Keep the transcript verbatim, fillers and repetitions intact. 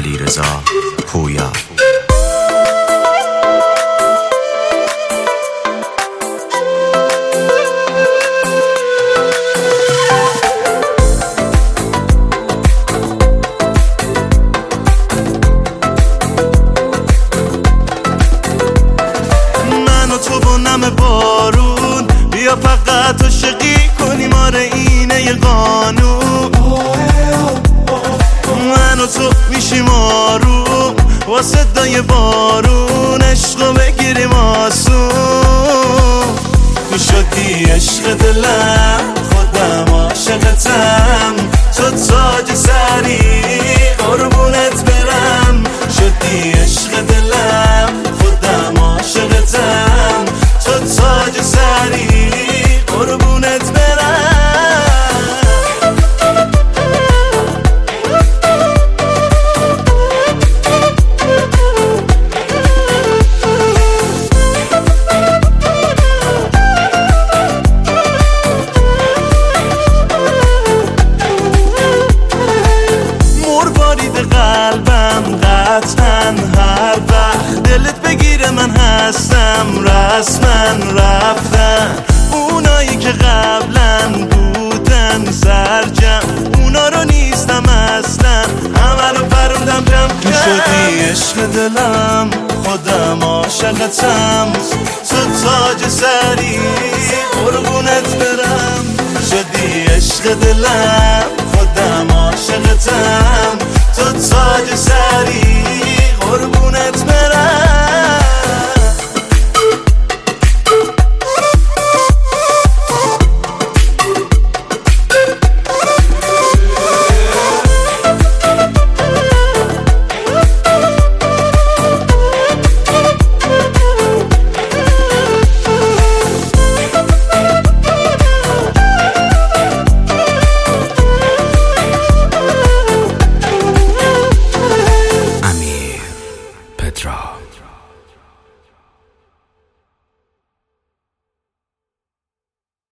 علیرضا پویا. بارون بیا فقط عاشقی کنیم، آره اینه یه قانون. من و تو میشیم آروم با صدای بارون، عشقو بگیریم آسون. تو شدی عشق دلم، خودم عاشقتم، تو تاج سری قربونت برم. شدی عشق دلم، خودم عاشقتم، تو تاج سری قربونت برم. مروارید قلبم قطعا هر وقت دلت بگیره من هستم، رسما رفتن اونایی که قبلا بودن سرجم، اونا رو نیستم اصلا، همه رو پروندم جمع کن. شدی عشق دلم، خودم عاشقتم، تو تاج سری قربونت برم. شدی عشق دلم، خودم عاشقتم، تو تاج سری قربونت برم. Petra.